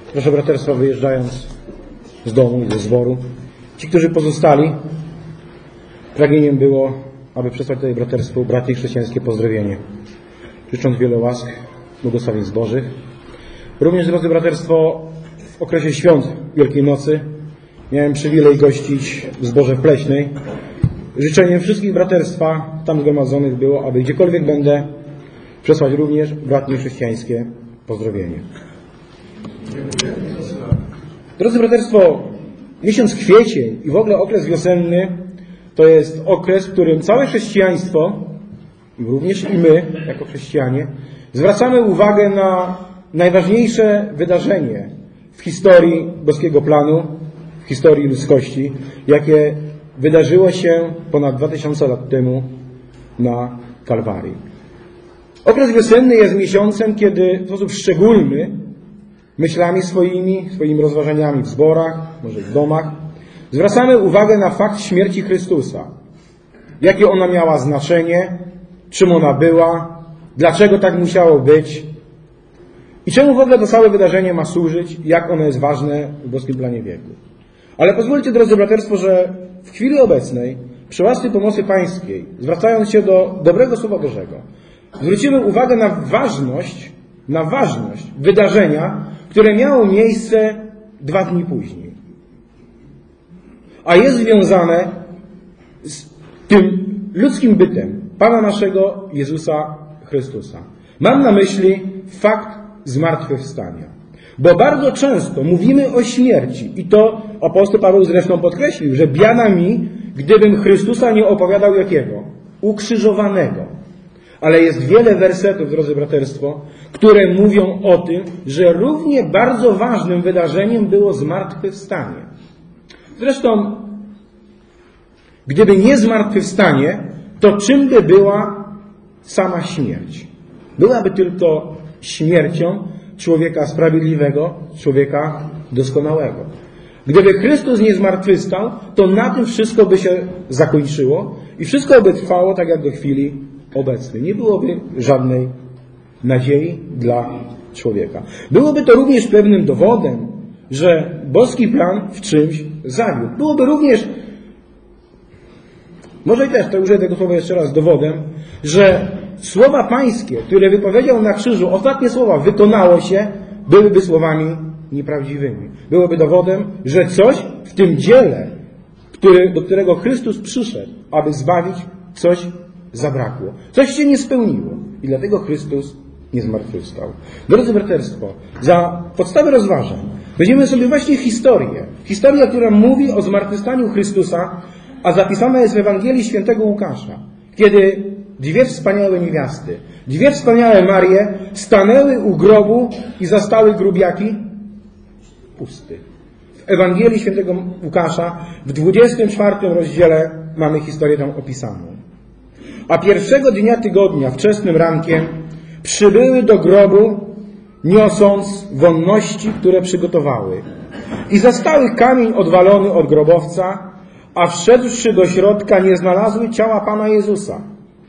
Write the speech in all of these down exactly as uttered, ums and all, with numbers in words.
Proszę braterstwa, wyjeżdżając z domu i ze zboru, ci, którzy pozostali, pragnieniem było, aby przesłać tutaj braterstwu bracie chrześcijańskie pozdrowienie. Życząc wiele łask, błogosławieństw Bożych. Również, drodzy braterstwo, w okresie świąt Wielkiej Nocy miałem przywilej gościć w zborze w Pleśnej. Życzeniem wszystkich braterstwa tam zgromadzonych było, aby gdziekolwiek będę, przesłać również bratnie chrześcijańskie pozdrowienie. Drodzy braterstwo, miesiąc kwiecień i w ogóle okres wiosenny to jest okres, w którym całe chrześcijaństwo, również i my, jako chrześcijanie, zwracamy uwagę na najważniejsze wydarzenie w historii boskiego planu, w historii ludzkości, jakie wydarzyło się ponad dwa tysiące lat temu na Kalwarii. Okres wiosenny jest miesiącem, kiedy w sposób szczególny myślami swoimi, swoimi rozważaniami w zborach, może w domach, zwracamy uwagę na fakt śmierci Chrystusa. Jakie ona miała znaczenie, czym ona była, dlaczego tak musiało być i czemu w ogóle to całe wydarzenie ma służyć, jak ono jest ważne w boskim planie wieku. Ale pozwólcie, drodzy braterstwo, że w chwili obecnej, przy łasce pomocy Pańskiej, zwracając się do dobrego Słowa Bożego, zwrócimy uwagę na ważność, na ważność wydarzenia, które miało miejsce dwa dni później. A jest związane z tym ludzkim bytem Pana naszego Jezusa Chrystusa. Mam na myśli fakt zmartwychwstania. Bo bardzo często mówimy o śmierci i to apostoł Paweł zresztą podkreślił, że biada mi, gdybym Chrystusa nie opowiadał jakiego? Ukrzyżowanego. Ale jest wiele wersetów, drodzy braterstwo, które mówią o tym, że równie bardzo ważnym wydarzeniem było zmartwychwstanie. Zresztą, gdyby nie zmartwychwstanie, to czym by była sama śmierć? Byłaby tylko śmiercią człowieka sprawiedliwego, człowieka doskonałego. Gdyby Chrystus nie zmartwychwstał, to na tym wszystko by się zakończyło i wszystko by trwało tak jak do chwili obecnej. Nie byłoby żadnej nadziei dla człowieka. Byłoby to również pewnym dowodem, że boski plan w czymś zawiódł. Byłoby również, może i też, to użyję tego słowa jeszcze raz, dowodem, że słowa Pańskie, które wypowiedział na krzyżu, ostatnie słowa wykonało się, byłyby słowami nieprawdziwymi. Byłoby dowodem, że coś w tym dziele, który, do którego Chrystus przyszedł, aby zbawić, coś zabrakło. Coś się nie spełniło. I dlatego Chrystus nie zmartwychwstał. Drodzy braterstwo, za podstawę rozważań weźmiemy sobie właśnie historię. Historia, która mówi o zmartwychwstaniu Chrystusa, a zapisana jest w Ewangelii Świętego Łukasza. Kiedy dwie wspaniałe niewiasty, dwie wspaniałe Marie stanęły u grobu i zastały grób jaki? Pusty. W Ewangelii Świętego Łukasza w dwudziestym czwartym rozdziale mamy historię tam opisaną. A pierwszego dnia tygodnia, wczesnym rankiem, przybyły do grobu, niosąc wonności, które przygotowały. I zastały kamień odwalony od grobowca, a wszedłszy do środka nie znalazły ciała Pana Jezusa.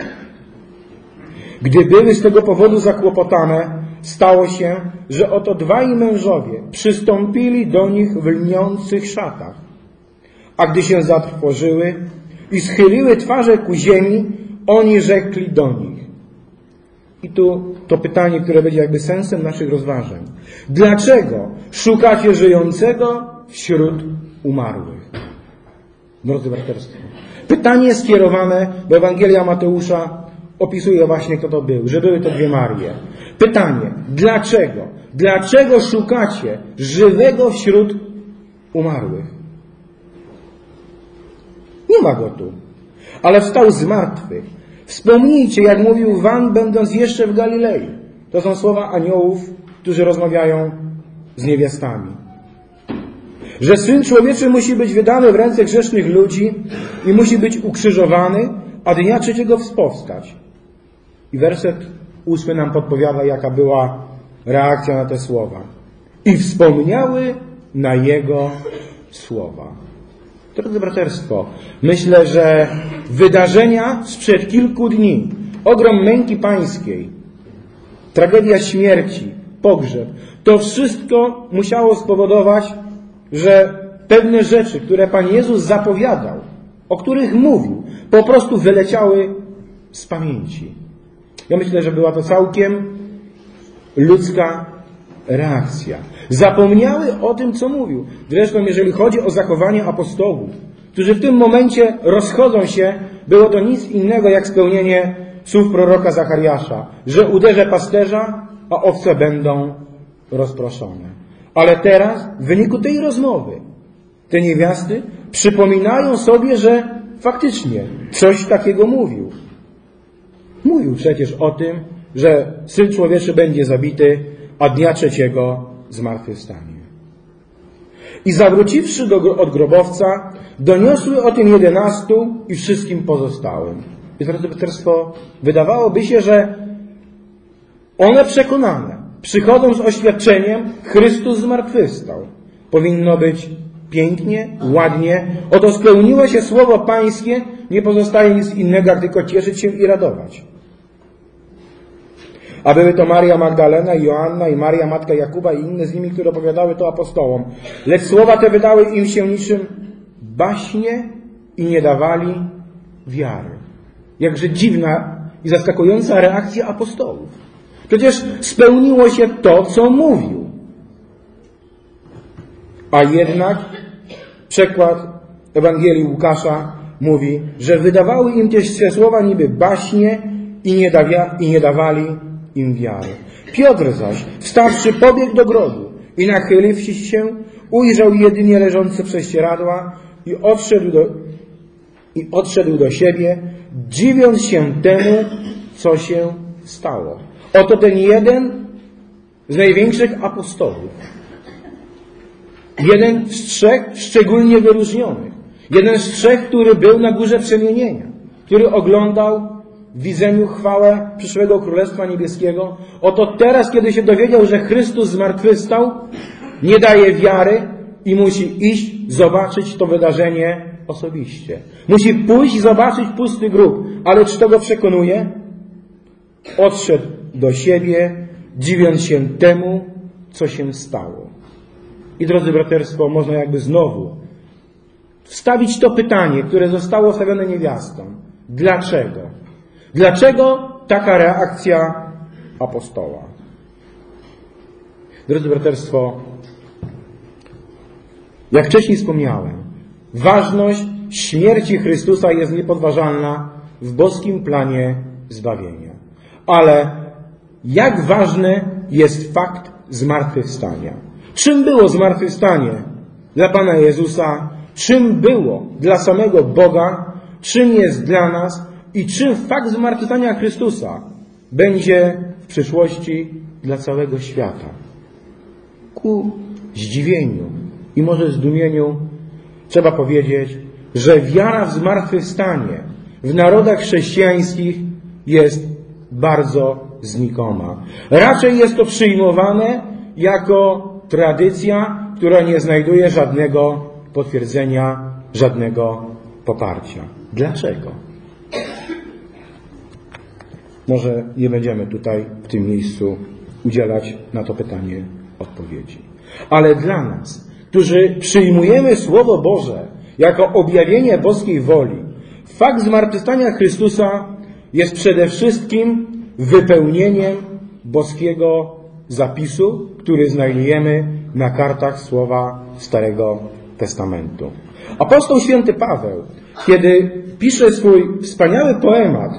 Gdy były z tego powodu zakłopotane, stało się, że oto dwaj mężowie przystąpili do nich w lniących szatach. A gdy się zatrwożyły i schyliły twarze ku ziemi, oni rzekli do nich. I tu to pytanie, które będzie jakby sensem naszych rozważań. Dlaczego szukacie żyjącego wśród umarłych? Drodzy braterstwo, pytanie skierowane do Ewangelia Mateusza opisuje właśnie, kto to był, że były to dwie Marie. Pytanie, dlaczego? Dlaczego szukacie żywego wśród umarłych? Nie ma go tu, ale wstał z martwych. Wspomnijcie, jak mówił wam, będąc jeszcze w Galilei. To są słowa aniołów, którzy rozmawiają z niewiastami. Że Syn Człowieczy musi być wydany w ręce grzesznych ludzi i musi być ukrzyżowany, a dnia trzeciego powstać. I werset ósmy nam podpowiada, jaka była reakcja na te słowa. I wspomniały na Jego słowa. Drodzy braterstwo, myślę, że wydarzenia sprzed kilku dni, ogrom męki pańskiej, tragedia śmierci pogrzeb. To wszystko musiało spowodować, że pewne rzeczy, które Pan Jezus zapowiadał, o których mówił, po prostu wyleciały z pamięci. Ja myślę, że była to całkiem ludzka reakcja. Zapomniały o tym, co mówił. Zresztą, jeżeli chodzi o zachowanie apostołów, którzy w tym momencie rozchodzą się, było to nic innego jak spełnienie słów proroka Zachariasza, że uderzę pasterza, a owce będą rozproszone. Ale teraz, w wyniku tej rozmowy, te niewiasty przypominają sobie, że faktycznie coś takiego mówił. Mówił przecież o tym, że Syn Człowieczy będzie zabity, a dnia trzeciego zmartwychwstanie. I zawróciwszy do, od grobowca, doniosły o tym jedenastu i wszystkim pozostałym. I drodzy braterstwo, wydawałoby się, że one przekonane przychodzą z oświadczeniem Chrystus zmartwychwstał. Powinno być pięknie, ładnie. Oto spełniło się słowo Pańskie, nie pozostaje nic innego, jak tylko cieszyć się i radować. A były to Maria Magdalena, i Joanna i Maria, matka Jakuba i inne z nimi, które opowiadały to apostołom. Lecz słowa te wydały im się niczym baśnie i nie dawali wiary. Jakże dziwna i zaskakująca reakcja apostołów. Przecież spełniło się to, co mówił. A jednak przekład Ewangelii Łukasza mówi, że wydawały im też te słowa niby baśnie i nie, dawia, i nie dawali im wiary. Piotr zaś, wstawszy, pobiegł do grobu i nachyliwszy się, ujrzał jedynie leżące prześcieradła i odszedł do, i odszedł do siebie, dziwiąc się temu, co się stało. Oto ten jeden z największych apostołów. Jeden z trzech szczególnie wyróżnionych. Jeden z trzech, który był na górze przemienienia. Który oglądał w widzeniu chwałę przyszłego Królestwa Niebieskiego. Oto teraz, kiedy się dowiedział, że Chrystus zmartwychwstał, nie daje wiary i musi iść zobaczyć to wydarzenie osobiście. Musi pójść i zobaczyć pusty grób. Ale czy to go przekonuje? Odszedł do siebie, dziwiąc się temu, co się stało. I drodzy braterstwo, można jakby znowu wstawić to pytanie, które zostało stawione niewiastom. Dlaczego? Dlaczego taka reakcja apostoła? Drodzy braterstwo, jak wcześniej wspomniałem, ważność śmierci Chrystusa jest niepodważalna w boskim planie zbawienia. Ale jak ważny jest fakt zmartwychwstania? Czym było zmartwychwstanie dla Pana Jezusa? Czym było dla samego Boga? Czym jest dla nas? I czym fakt zmartwychwstania Chrystusa będzie w przyszłości dla całego świata? Ku zdziwieniu i może zdumieniu trzeba powiedzieć, że wiara w zmartwychwstanie w narodach chrześcijańskich jest bardzo znikoma. Raczej jest to przyjmowane jako tradycja, która nie znajduje żadnego potwierdzenia, żadnego poparcia. Dlaczego? Może nie będziemy tutaj w tym miejscu udzielać na to pytanie odpowiedzi. Ale dla nas, którzy przyjmujemy Słowo Boże jako objawienie boskiej woli, fakt zmartwychwstania Chrystusa jest przede wszystkim wypełnieniem boskiego zapisu, który znajdujemy na kartach Słowa Starego Testamentu. Apostoł święty Paweł, kiedy pisze swój wspaniały poemat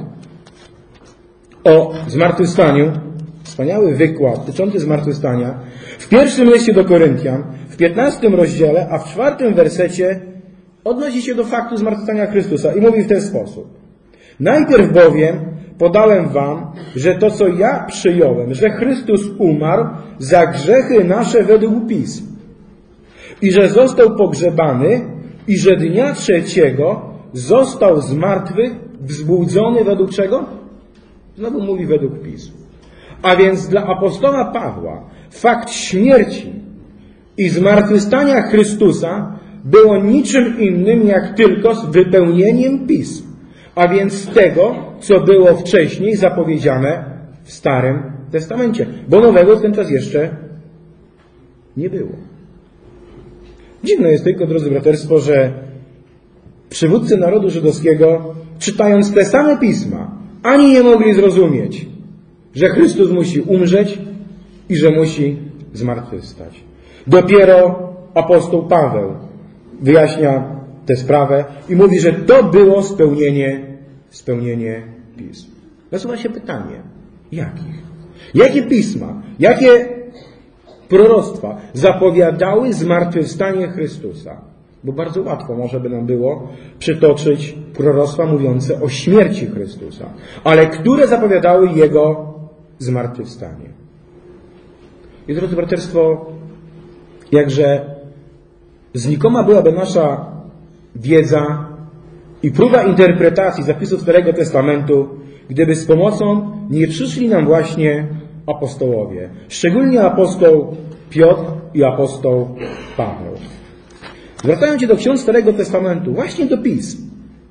o zmartwychwstaniu, wspaniały wykład dotyczący zmartwychwstania, w pierwszym liście do Koryntian, w piętnastym rozdziale, a w czwartym wersecie odnosi się do faktu zmartwychwstania Chrystusa i mówi w ten sposób. Najpierw bowiem podałem wam, że to, co ja przyjąłem, że Chrystus umarł za grzechy nasze według Pism i że został pogrzebany i że dnia trzeciego został z martwych wzbudzony według czego? Znowu mówi według Pism. A więc dla apostoła Pawła fakt śmierci i zmartwychwstania Chrystusa było niczym innym jak tylko z wypełnieniem Pism. A więc z tego, co było wcześniej zapowiedziane w Starym Testamencie, bo nowego w ten czas jeszcze nie było. Dziwne jest tylko, drodzy braterstwo, że przywódcy narodu żydowskiego, czytając te same pisma, ani nie mogli zrozumieć, że Chrystus musi umrzeć i że musi zmartwychwstać. Dopiero apostoł Paweł wyjaśnia tę sprawę i mówi, że to było spełnienie, spełnienie pism. Nasuwa się pytanie, jakich? Jakie pisma, jakie proroctwa zapowiadały zmartwychwstanie Chrystusa? Bo bardzo łatwo może by nam było przytoczyć proroctwa mówiące o śmierci Chrystusa, ale które zapowiadały Jego zmartwychwstanie. I drodzy braterstwo, jakże znikoma byłaby nasza wiedza i próba interpretacji zapisów Starego Testamentu, gdyby z pomocą nie przyszli nam właśnie apostołowie, szczególnie apostoł Piotr i apostoł Paweł. Zwracając się do ksiąg Starego Testamentu, właśnie do pism.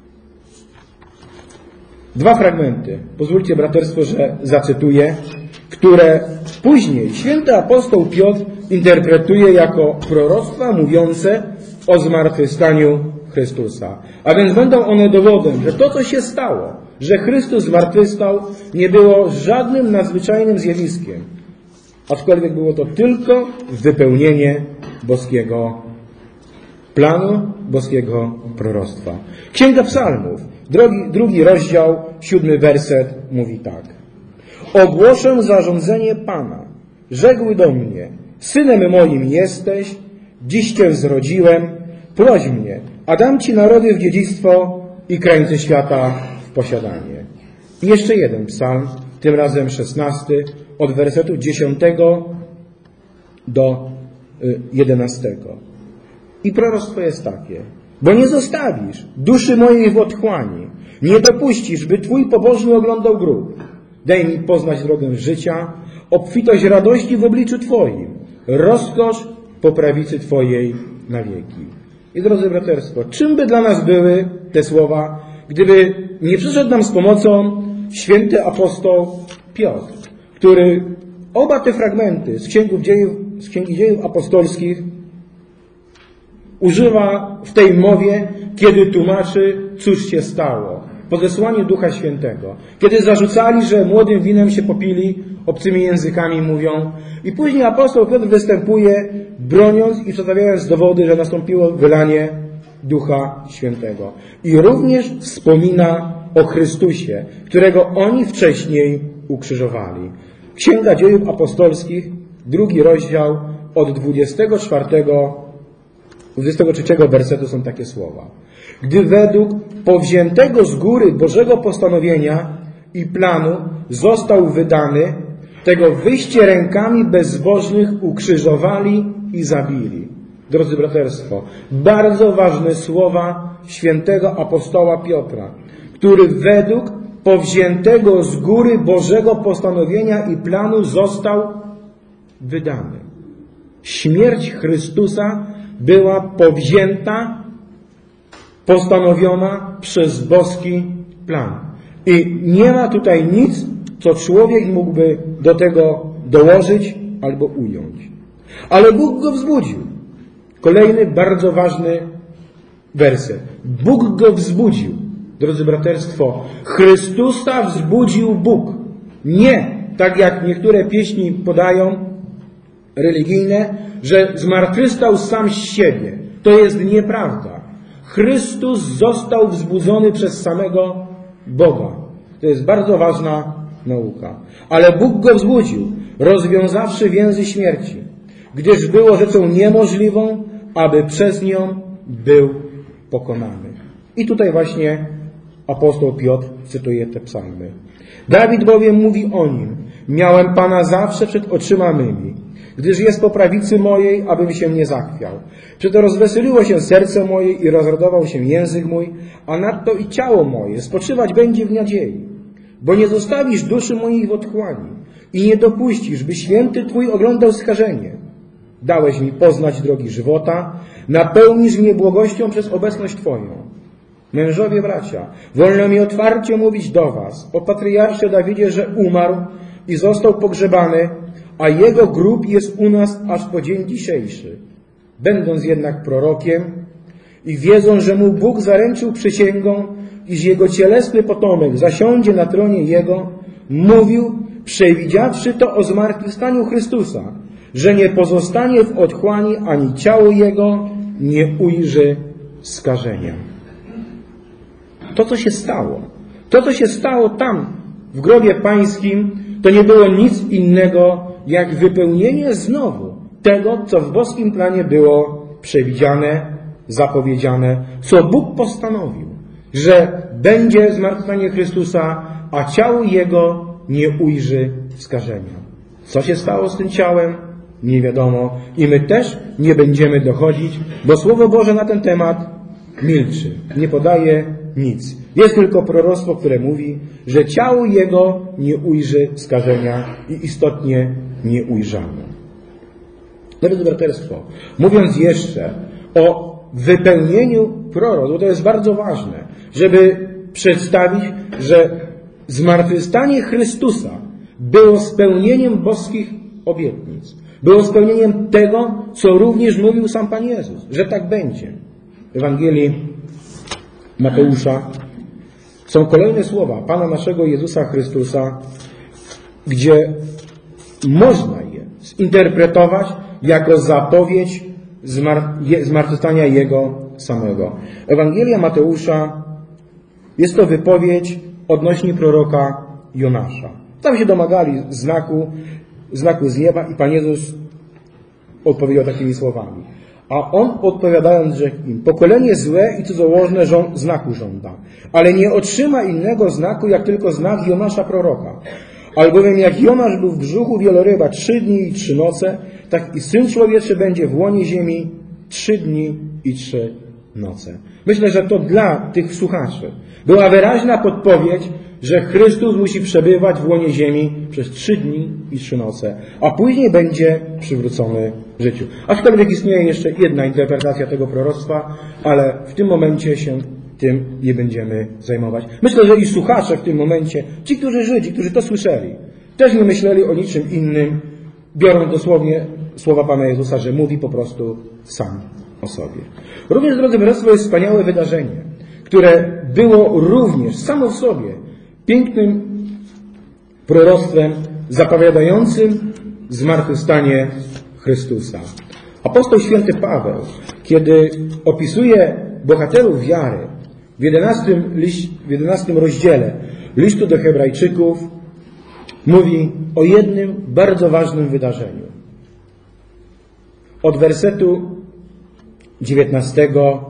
Dwa fragmenty, pozwólcie braterstwo, że zacytuję, które później święty apostoł Piotr interpretuje jako proroctwa mówiące o zmartwychwstaniu Chrystusa. A więc będą one dowodem, że to, co się stało, że Chrystus zmartwychwstał, nie było żadnym nadzwyczajnym zjawiskiem, aczkolwiek było to tylko wypełnienie boskiego planu, boskiego proroctwa. Księga Psalmów, drugi, drugi rozdział, siódmy werset mówi tak. Ogłoszę zarządzenie Pana. Rzekł do mnie, synem moim jesteś, dziś Cię zrodziłem, proś mnie, a dam Ci narody w dziedzictwo i krańce świata w posiadanie. I jeszcze jeden psalm, tym razem szesnasty, od wersetu dziesiątego do jedenastego. I proroctwo jest takie. Bo nie zostawisz duszy mojej w otchłani, nie dopuścisz, by Twój pobożny oglądał grób. Daj mi poznać drogę życia, obfitość radości w obliczu Twoim, rozkosz po prawicy Twojej na wieki. I drodzy braterstwo, czym by dla nas były te słowa, gdyby nie przyszedł nam z pomocą święty apostoł Piotr, który oba te fragmenty z, dziejów, z Księgi Dziejów Apostolskich używa w tej mowie, kiedy tłumaczy, cóż się stało po zesłaniu Ducha Świętego. Kiedy zarzucali, że młodym winem się popili, obcymi językami mówią. I później apostoł Piotr występuje, broniąc i przedstawiając dowody, że nastąpiło wylanie Ducha Świętego. I również wspomina o Chrystusie, którego oni wcześniej ukrzyżowali. Księga Dziejów Apostolskich, drugi rozdział, od dwudziestego czwartego, dwudziestego trzeciego wersetu są takie słowa. Gdy według powziętego z góry Bożego postanowienia i planu został wydany, tego wyjście rękami bezbożnych ukrzyżowali i zabili. Drodzy braterstwo, bardzo ważne słowa świętego apostoła Piotra, który według powziętego z góry Bożego postanowienia i planu został wydany. Śmierć Chrystusa była powzięta, postanowiona przez boski plan. I nie ma tutaj nic, co człowiek mógłby do tego dołożyć albo ująć. Ale Bóg go wzbudził. Kolejny bardzo ważny werset. Bóg go wzbudził. Drodzy braterstwo, Chrystusa wzbudził Bóg. Nie, tak jak niektóre pieśni podają, religijne, że zmartwychwstał sam z siebie. To jest nieprawda. Chrystus został wzbudzony przez samego Boga. To jest bardzo ważna nauka. Ale Bóg go wzbudził, rozwiązawszy więzy śmierci, gdyż było rzeczą niemożliwą, aby przez nią był pokonany. I tutaj właśnie apostoł Piotr cytuje te psalmy. Dawid bowiem mówi o nim: miałem Pana zawsze przed oczyma mymi, gdyż jest po prawicy mojej, abym się nie zachwiał. Przeto rozweseliło się serce moje i rozradował się język mój, a nadto i ciało moje spoczywać będzie w nadziei. Bo nie zostawisz duszy moich w otchłani i nie dopuścisz, by święty Twój oglądał skażenie. Dałeś mi poznać drogi żywota, napełnisz mnie błogością przez obecność Twoją. Mężowie bracia, wolno mi otwarcie mówić do was o patriarsze Dawidzie, że umarł, i został pogrzebany, a jego grób jest u nas aż po dzień dzisiejszy. Będąc jednak prorokiem i wiedząc, że mu Bóg zaręczył przysięgą, iż jego cielesny potomek zasiądzie na tronie jego, mówił, przewidziawszy to o zmartwychwstaniu Chrystusa, że nie pozostanie w otchłani, ani ciało jego nie ujrzy skażenia. To, co się stało, to, co się stało tam, w grobie pańskim, to nie było nic innego, jak wypełnienie znowu tego, co w boskim planie było przewidziane, zapowiedziane, co Bóg postanowił, że będzie zmartwychwstanie Chrystusa, a ciało Jego nie ujrzy skażenia. Co się stało z tym ciałem? Nie wiadomo. I my też nie będziemy dochodzić, bo Słowo Boże na ten temat milczy. Nie podaje nic. Jest tylko proroctwo, które mówi, że ciało Jego nie ujrzy skażenia i istotnie nie ujrzano. Drodzy braterstwo, mówiąc jeszcze o wypełnieniu proroctw, to jest bardzo ważne, żeby przedstawić, że zmartwychwstanie Chrystusa było spełnieniem boskich obietnic. Było spełnieniem tego, co również mówił sam Pan Jezus, że tak będzie. W Ewangelii Mateusza są kolejne słowa Pana naszego Jezusa Chrystusa, gdzie można je zinterpretować jako zapowiedź zmartwychwstania Jego samego. Ewangelia Mateusza jest to wypowiedź odnośnie proroka Jonasza. Tam się domagali znaku, znaku z nieba i Pan Jezus odpowiedział takimi słowami. A on odpowiadając rzekł im, pokolenie złe i cudzołożne żą- znaku żąda, ale nie otrzyma innego znaku, jak tylko znak Jonasza proroka. Albowiem jak Jonasz był w brzuchu wieloryba trzy dni i trzy noce, tak i Syn Człowieczy będzie w łonie ziemi trzy dni i trzy noce. Myślę, że to dla tych słuchaczy była wyraźna podpowiedź, że Chrystus musi przebywać w łonie ziemi przez trzy dni i trzy noce, a później będzie przywrócony życiu. Aczkolwiek istnieje jeszcze jedna interpretacja tego proroctwa, ale w tym momencie się tym nie będziemy zajmować. Myślę, że i słuchacze w tym momencie, ci, którzy żyli, ci, którzy to słyszeli, też nie myśleli o niczym innym, biorąc dosłownie słowa Pana Jezusa, że mówi po prostu sam o sobie. Również, drodzy braterstwo, jest wspaniałe wydarzenie, które było również samo w sobie pięknym proroctwem zapowiadającym zmartwychwstanie Chrystusa. Apostoł święty Paweł, kiedy opisuje bohaterów wiary w jedenastym, liś, w jedenastym rozdziale listu do Hebrajczyków, mówi o jednym bardzo ważnym wydarzeniu. Od wersetu dziewiętnastego,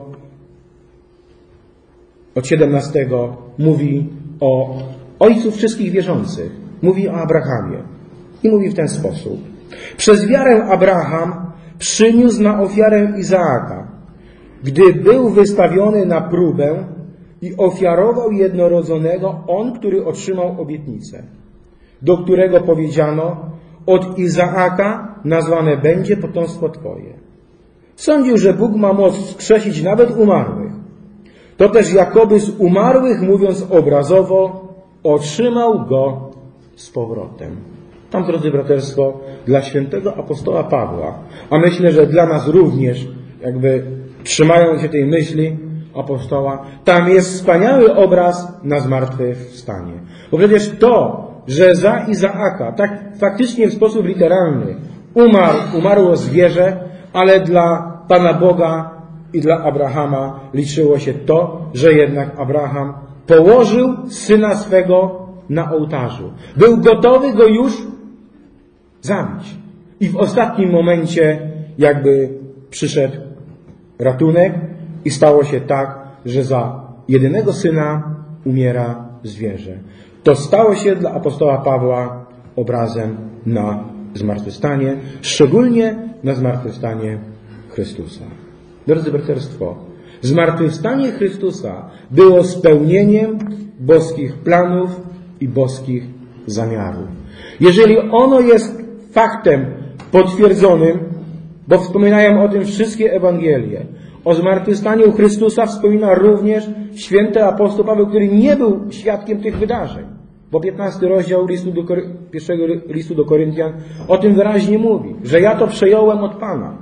od siedemnastego mówi o ojcu wszystkich wierzących. Mówi o Abrahamie. I mówi w ten sposób. Przez wiarę Abraham przyniósł na ofiarę Izaaka, gdy był wystawiony na próbę i ofiarował jednorodzonego on, który otrzymał obietnicę, do którego powiedziano, od Izaaka nazwane będzie potomstwo Twoje. Sądził, że Bóg ma moc wskrzesić nawet umarłych. To też jakoby z umarłych, mówiąc obrazowo, otrzymał go z powrotem. Tam, drodzy braterstwo, dla świętego apostoła Pawła, a myślę, że dla nas również, jakby trzymają się tej myśli apostoła, tam jest wspaniały obraz na zmartwychwstanie. Bo przecież to, że za Izaaka, tak faktycznie w sposób literalny, umarł, umarło zwierzę, ale dla Pana Boga i dla Abrahama liczyło się to, że jednak Abraham położył syna swego na ołtarzu. Był gotowy go już zabić. I w ostatnim momencie jakby przyszedł ratunek i stało się tak, że za jedynego syna umiera zwierzę. To stało się dla apostoła Pawła obrazem na zmartwychwstanie, szczególnie na zmartwychwstanie Chrystusa. Drodzy braterstwo, zmartwychwstanie Chrystusa było spełnieniem boskich planów i boskich zamiarów. Jeżeli ono jest faktem potwierdzonym, bo wspominają o tym wszystkie Ewangelie, o zmartwychwstaniu Chrystusa wspomina również święty apostoł Paweł, który nie był świadkiem tych wydarzeń. Bo piętnasty rozdział listu do, pierwszego listu do Koryntian o tym wyraźnie mówi, że ja to przejąłem od Pana.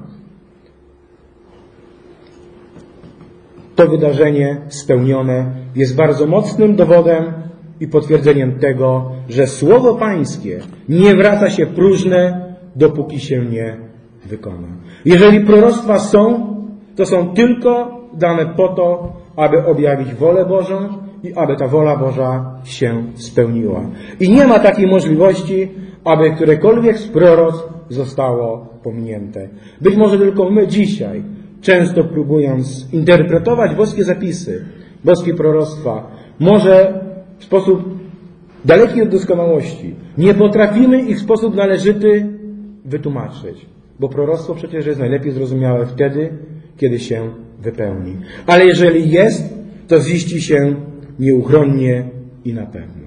To wydarzenie spełnione jest bardzo mocnym dowodem i potwierdzeniem tego, że Słowo Pańskie nie wraca się próżne, dopóki się nie wykona. Jeżeli proroctwa są, to są tylko dane po to, aby objawić wolę Bożą i aby ta wola Boża się spełniła. I nie ma takiej możliwości, aby którekolwiek z proroctw zostało pominięte. Być może tylko my dzisiaj, często próbując interpretować boskie zapisy, boskie proroctwa, może w sposób daleki od doskonałości, nie potrafimy ich w sposób należyty wytłumaczyć. Bo proroctwo przecież jest najlepiej zrozumiałe wtedy, kiedy się wypełni. Ale jeżeli jest, to ziści się nieuchronnie i na pewno.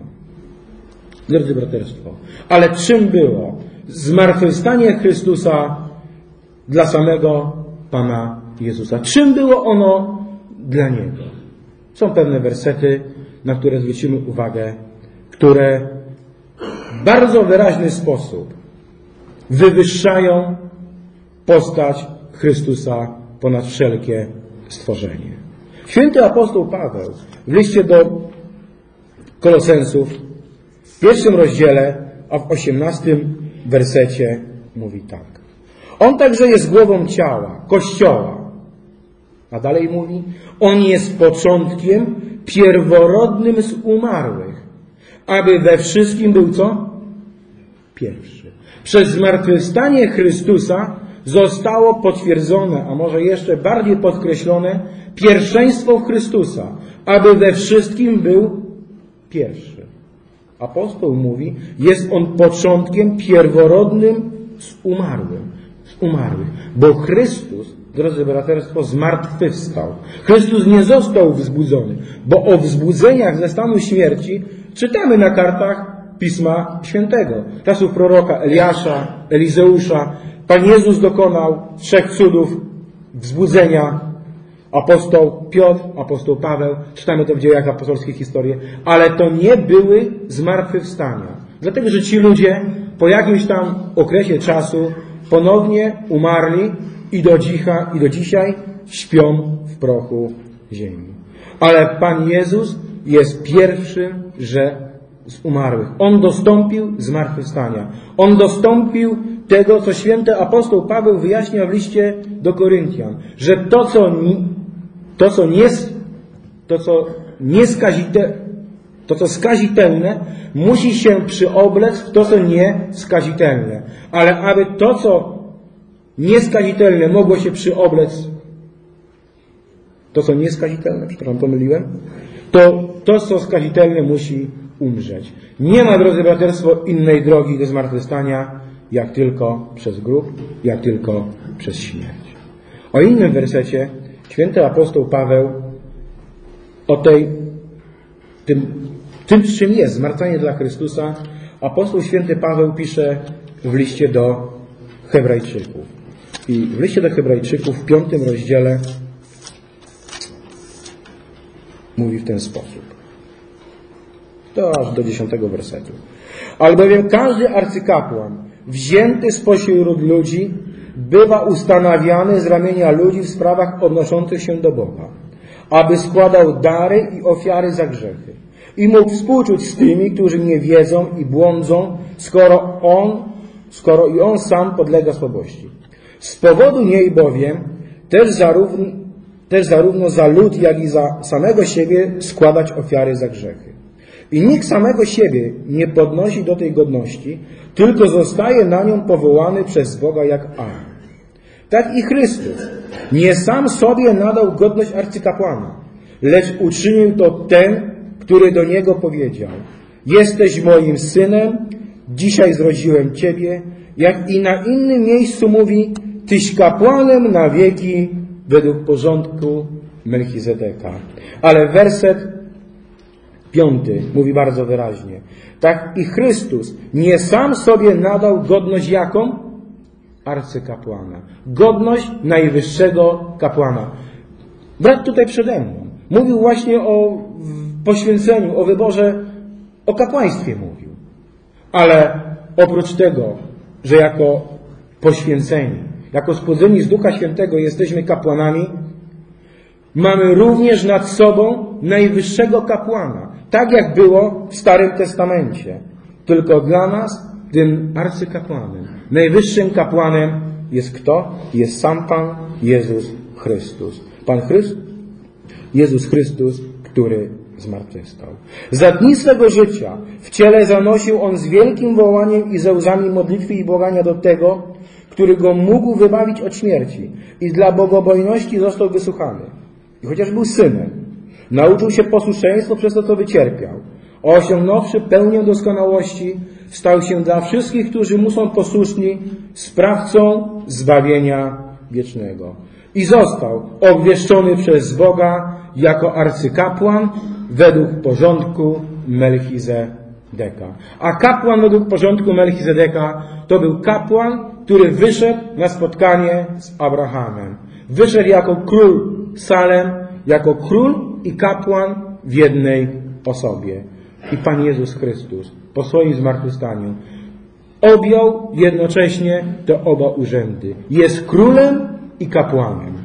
Drodzy braterstwo, ale czym było zmartwychwstanie Chrystusa dla samego Pana Jezusa? Czym było ono dla Niego? Są pewne wersety, na które zwrócimy uwagę, które w bardzo wyraźny sposób wywyższają postać Chrystusa ponad wszelkie stworzenie. Święty apostoł Paweł w liście do Kolosensów w pierwszym rozdziale, a w osiemnastym wersecie mówi tak. On także jest głową ciała, Kościoła. A dalej mówi, on jest początkiem pierworodnym z umarłych, aby we wszystkim był co? Pierwszy. Przez zmartwychwstanie Chrystusa zostało potwierdzone, a może jeszcze bardziej podkreślone, pierwszeństwo Chrystusa, aby we wszystkim był pierwszy. Apostoł mówi, jest on początkiem pierworodnym z umarłym, z umarłych, bo Chrystus, drodzy braterstwo, zmartwychwstał. Chrystus nie został wzbudzony, bo o wzbudzeniach ze stanu śmierci czytamy na kartach Pisma Świętego. Czasów proroka Eliasza, Elizeusza. Pan Jezus dokonał trzech cudów wzbudzenia. Apostoł Piotr, apostoł Paweł. Czytamy to w dziejach apostolskich historii. Ale to nie były zmartwychwstania. Dlatego, że ci ludzie po jakimś tam okresie czasu ponownie umarli i do, dzicha, i do dzisiaj śpią w prochu ziemi. Ale Pan Jezus jest pierwszym, że z umarłych. On dostąpił zmartwychwstania. On dostąpił tego, co święty apostoł Paweł wyjaśnia w liście do Koryntian, że to, co, to, co, nie, to, co nieskazite, to, co skazitelne, musi się przyoblec w to, co nieskazitelne. Ale aby to, co nieskazitelne mogło się przyoblec, to, co nieskazitelne, przepraszam, pomyliłem, to to, co skazitelne, musi umrzeć. Nie ma, drodzy braterstwo, innej drogi do zmartwychwstania, jak tylko przez grób, jak tylko przez śmierć. O innym wersecie święty apostoł Paweł o tej, tym, tym czym jest zmartwychwstanie dla Chrystusa, apostoł święty Paweł pisze w liście do Hebrajczyków. I w liście do Hebrajczyków w piątym rozdziale mówi w ten sposób. To aż do dziesiątego wersetu. Albowiem każdy arcykapłan wzięty spośród ludzi bywa ustanawiany z ramienia ludzi w sprawach odnoszących się do Boga, aby składał dary i ofiary za grzechy i mógł współczuć z tymi, którzy nie wiedzą i błądzą, skoro on, skoro i on sam podlega słabości. Z powodu niej bowiem też zarówno, też zarówno za lud, jak i za samego siebie składać ofiary za grzechy. I nikt samego siebie nie podnosi do tej godności, tylko zostaje na nią powołany przez Boga jak Aaron. Tak i Chrystus nie sam sobie nadał godność arcykapłana, lecz uczynił to ten, który do niego powiedział: jesteś moim synem, dzisiaj zrodziłem ciebie, jak i na innym miejscu mówi: tyś kapłanem na wieki według porządku Melchizedeka. Ale werset piąty mówi bardzo wyraźnie. Tak i Chrystus nie sam sobie nadał godność jaką? Arcykapłana. Godność najwyższego kapłana. Brat tutaj przede mną mówił właśnie o poświęceniu, o wyborze O kapłaństwie mówił. Ale oprócz tego, że jako poświęceni, jako spłodzeni z Ducha Świętego jesteśmy kapłanami, mamy również nad sobą najwyższego kapłana. Tak jak było w Starym Testamencie. Tylko dla nas tym arcykapłanem, najwyższym kapłanem jest kto? Jest sam Pan Jezus Chrystus. Pan Chrystus? Jezus Chrystus, który zmartwychwstał. Za dni swego życia w ciele zanosił On z wielkim wołaniem i ze łzami modlitwy i błagania do tego, który Go mógł wybawić od śmierci i dla bogobojności został wysłuchany. I chociaż był synem, nauczył się posłuszeństwo przez to, co wycierpiał. Osiągnąwszy pełnię doskonałości, stał się dla wszystkich, którzy mu są posłuszni, sprawcą zbawienia wiecznego. I został obwieszczony przez Boga jako arcykapłan według porządku Melchizedeka. A kapłan według porządku Melchizedeka to był kapłan, który wyszedł na spotkanie z Abrahamem. Wyszedł jako król Salem, jako król i kapłan w jednej osobie. I Pan Jezus Chrystus po swoim zmartwychwstaniu objął jednocześnie te oba urzędy. Jest królem i kapłanem.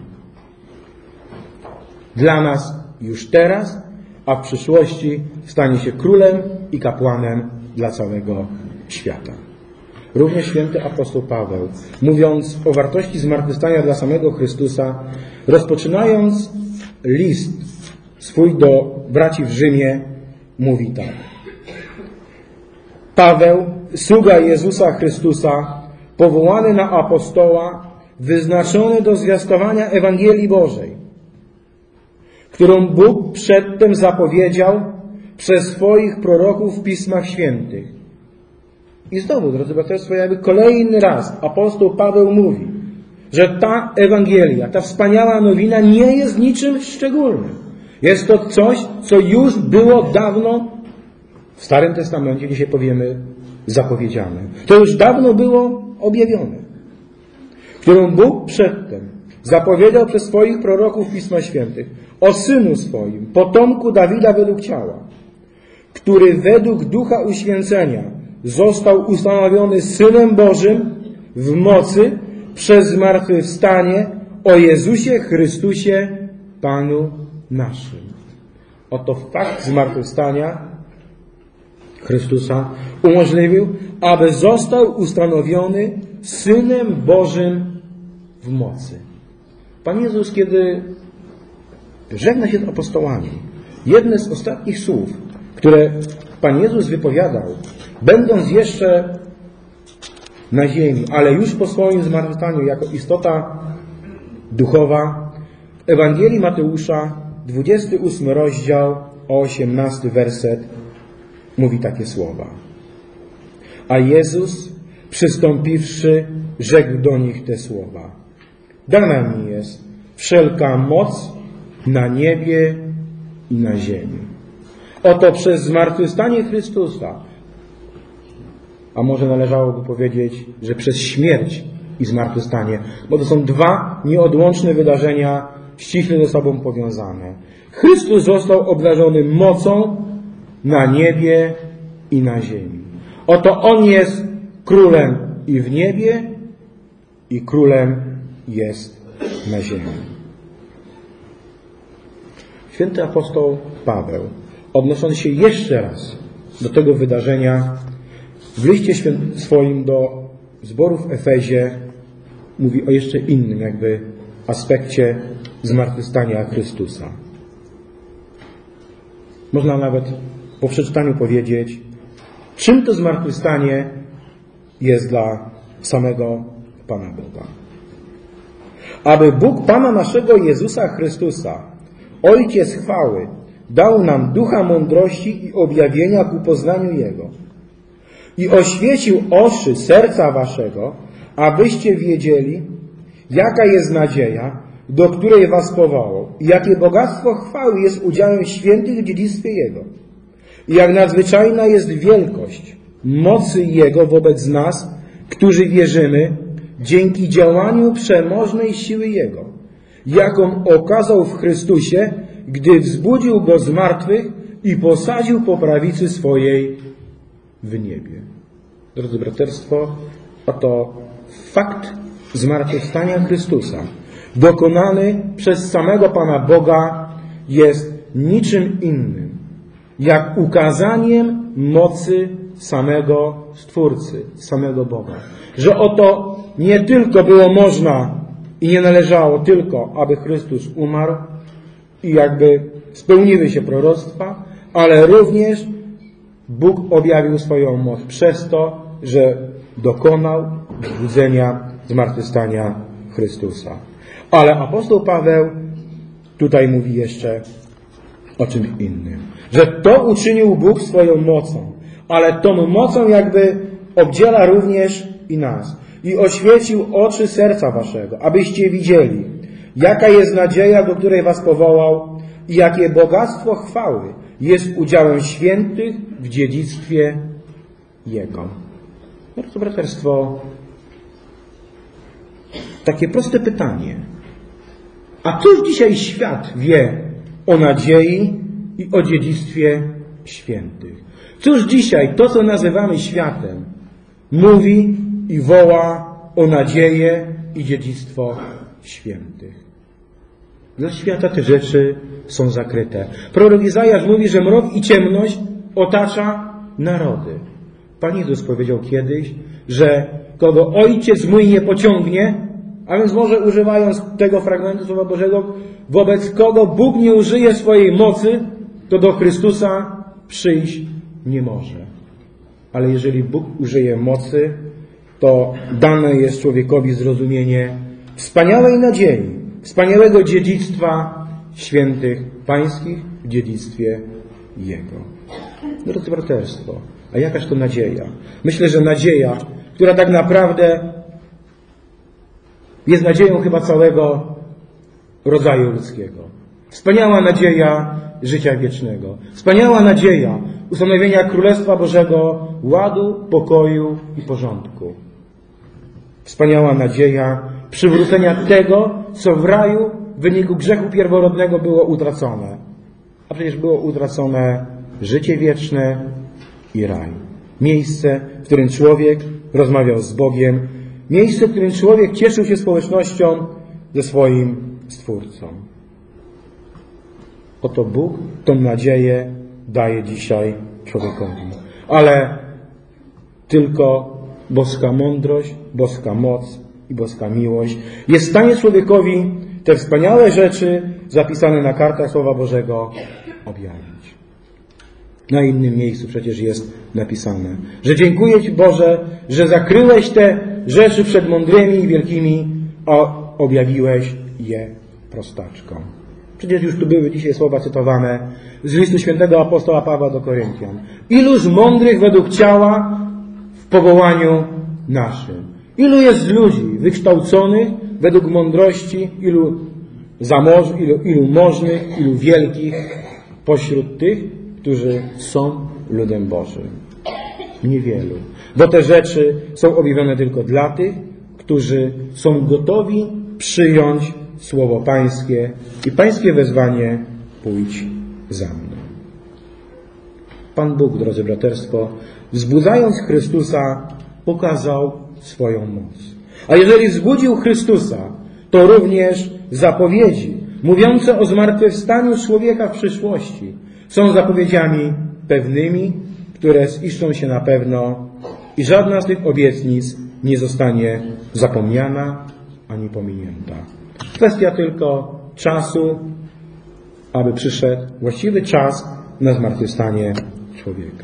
Dla nas już teraz, a w przyszłości stanie się królem i kapłanem dla całego świata. Również święty apostoł Paweł, mówiąc o wartości zmartwychwstania dla samego Chrystusa, rozpoczynając list swój do braci w Rzymie, mówi tak. Paweł, sługa Jezusa Chrystusa, powołany na apostoła, wyznaczony do zwiastowania Ewangelii Bożej, którą Bóg przedtem zapowiedział przez swoich proroków w Pismach Świętych. I znowu, drodzy braterstwo, jakby kolejny raz apostoł Paweł mówi, że ta Ewangelia, ta wspaniała nowina nie jest niczym szczególnym. Jest to coś, co już było dawno w Starym Testamencie, dzisiaj powiemy, zapowiedziane. To już dawno było objawione. Którą Bóg przedtem zapowiedział przez swoich proroków w Pismach Świętych o Synu swoim, potomku Dawida według ciała, który według Ducha uświęcenia został ustanowiony Synem Bożym w mocy przez zmartwychwstanie o Jezusie Chrystusie, Panu naszym. Oto fakt zmartwychwstania Chrystusa umożliwił, aby został ustanowiony Synem Bożym w mocy. Pan Jezus, kiedy żegna się z apostołami, jedne z ostatnich słów, które Pan Jezus wypowiadał, będąc jeszcze na ziemi, ale już po swoim zmartwychwstaniu jako istota duchowa, w Ewangelii Mateusza, dwudziesty ósmy rozdział, osiemnasty werset, mówi takie słowa. A Jezus, przystąpiwszy, rzekł do nich te słowa. Dana mi jest wszelka moc na niebie i na ziemi. Oto przez zmartwychwstanie Chrystusa, a może należałoby powiedzieć, że przez śmierć i zmartwychwstanie, bo to są dwa nieodłączne wydarzenia, ściśle ze sobą powiązane. Chrystus został obdarzony mocą na niebie i na ziemi. Oto On jest królem i w niebie, i królem jest na ziemi. Święty apostoł Paweł, odnosząc się jeszcze raz do tego wydarzenia, w liście swoim do zboru w Efezie mówi o jeszcze innym jakby aspekcie zmartwychwstania Chrystusa. Można nawet po przeczytaniu powiedzieć, czym to zmartwychwstanie jest dla samego Pana Boga. Aby Bóg Pana naszego Jezusa Chrystusa, Ojciec chwały, dał nam ducha mądrości i objawienia ku poznaniu Jego i oświecił oczy serca waszego, abyście wiedzieli, jaka jest nadzieja, do której was powołał i jakie bogactwo chwały jest udziałem świętych w dziedzictwie Jego i jak nadzwyczajna jest wielkość mocy Jego wobec nas, którzy wierzymy, dzięki działaniu przemożnej siły Jego, jaką okazał w Chrystusie, gdy wzbudził Go z martwych i posadził po prawicy swojej w niebie. Drodzy braterstwo, oto fakt zmartwychwstania Chrystusa, dokonany przez samego Pana Boga, jest niczym innym, jak ukazaniem mocy samego Stwórcy, samego Boga. Że oto nie tylko było można i nie należało tylko, aby Chrystus umarł i jakby spełniły się proroctwa, ale również Bóg objawił swoją moc przez to, że dokonał zbudzenia, zmartwychwstania Chrystusa. Ale apostoł Paweł tutaj mówi jeszcze o czymś innym. Że to uczynił Bóg swoją mocą, ale tą mocą jakby obdziela również i nas. I oświecił oczy serca waszego, abyście widzieli, jaka jest nadzieja, do której was powołał i jakie bogactwo chwały jest udziałem świętych w dziedzictwie Jego. Drodzy braterstwo, takie proste pytanie. A cóż dzisiaj świat wie o nadziei i o dziedzictwie świętych? Cóż dzisiaj to, co nazywamy światem, mówi i woła o nadzieję i dziedzictwo świętych? Dla świata te rzeczy są zakryte. Prorok Izajasz mówi, że mrok i ciemność otacza narody. Pan Jezus powiedział kiedyś, że kogo Ojciec mój nie pociągnie, a więc może używając tego fragmentu Słowa Bożego, wobec kogo Bóg nie użyje swojej mocy, to do Chrystusa przyjść nie może. Ale jeżeli Bóg użyje mocy, to dane jest człowiekowi zrozumienie wspaniałej nadziei, wspaniałego dziedzictwa świętych pańskich w dziedzictwie Jego. Drodzy braterstwo, a jakaż to nadzieja? Myślę, że nadzieja, która tak naprawdę jest nadzieją chyba całego rodzaju ludzkiego. Wspaniała nadzieja życia wiecznego. Wspaniała nadzieja ustanowienia Królestwa Bożego, ładu, pokoju i porządku. Wspaniała nadzieja przywrócenia tego, co w raju w wyniku grzechu pierworodnego było utracone. A przecież było utracone życie wieczne i raj. Miejsce, w którym człowiek rozmawiał z Bogiem. Miejsce, w którym człowiek cieszył się społecznością ze swoim Stwórcą. Oto Bóg tą nadzieję daje dzisiaj człowiekowi. Ale tylko boska mądrość, boska moc i boska miłość jest w stanie człowiekowi te wspaniałe rzeczy zapisane na kartach Słowa Bożego objawić. Na innym miejscu przecież jest napisane, że dziękuję Ci Boże, że zakryłeś te rzeczy przed mądrymi i wielkimi, a objawiłeś je prostaczkom. Przecież już tu były dzisiaj słowa cytowane z listu świętego apostoła Pawła do Koryntian. Iluż mądrych według ciała w powołaniu naszym. Ilu jest ludzi wykształconych według mądrości, ilu, zamoż, ilu, ilu możnych, ilu wielkich pośród tych, którzy są ludem Bożym. Niewielu. Bo te rzeczy są objawione tylko dla tych, którzy są gotowi przyjąć Słowo Pańskie i Pańskie wezwanie pójdź za mną. Pan Bóg, drodzy braterstwo, wzbudzając Chrystusa, pokazał swoją moc. A jeżeli wzbudził Chrystusa, to również zapowiedzi mówiące o zmartwychwstaniu człowieka w przyszłości są zapowiedziami pewnymi, które ziszczą się na pewno i żadna z tych obietnic nie zostanie zapomniana ani pominięta. Kwestia tylko czasu, aby przyszedł właściwy czas na zmartwychwstanie człowieka.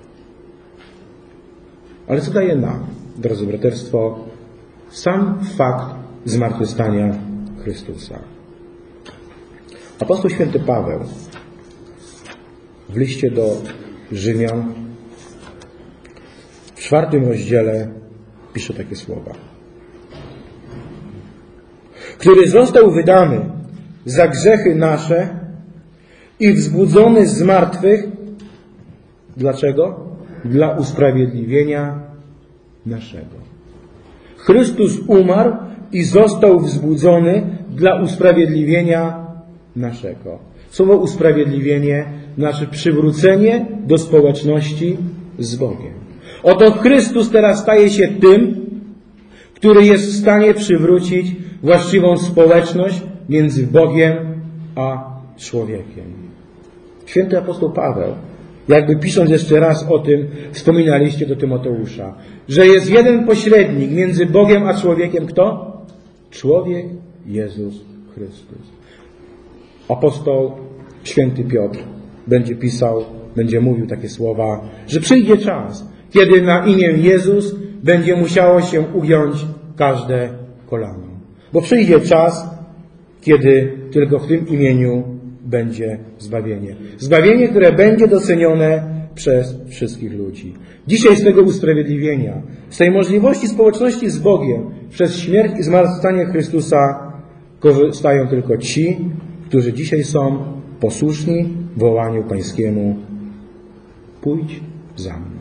Ale co daje nam, drodzy braterstwo, sam fakt zmartwychwstania Chrystusa? Apostoł święty Paweł w liście do Rzymian w czwartym rozdziale pisze takie słowa. Który został wydany za grzechy nasze i wzbudzony z martwych. Dlaczego? Dla usprawiedliwienia naszego. Chrystus umarł i został wzbudzony dla usprawiedliwienia naszego. Słowo usprawiedliwienie znaczy przywrócenie do społeczności z Bogiem. Oto Chrystus teraz staje się tym, który jest w stanie przywrócić właściwą społeczność między Bogiem a człowiekiem. Święty apostoł Paweł, jakby pisząc jeszcze raz o tym, wspomina liście do Tymoteusza, że jest jeden pośrednik między Bogiem a człowiekiem. Kto? Człowiek Jezus Chrystus. Apostoł święty Piotr będzie pisał, będzie mówił takie słowa, że przyjdzie czas, kiedy na imię Jezus będzie musiało się ugiąć każde kolano. Bo przyjdzie czas, kiedy tylko w tym imieniu będzie zbawienie. Zbawienie, które będzie docenione przez wszystkich ludzi. Dzisiaj z tego usprawiedliwienia, z tej możliwości społeczności z Bogiem przez śmierć i zmartwychwstanie Chrystusa korzystają tylko ci, którzy dzisiaj są posłuszni wołaniu Pańskiemu: pójdź za mną.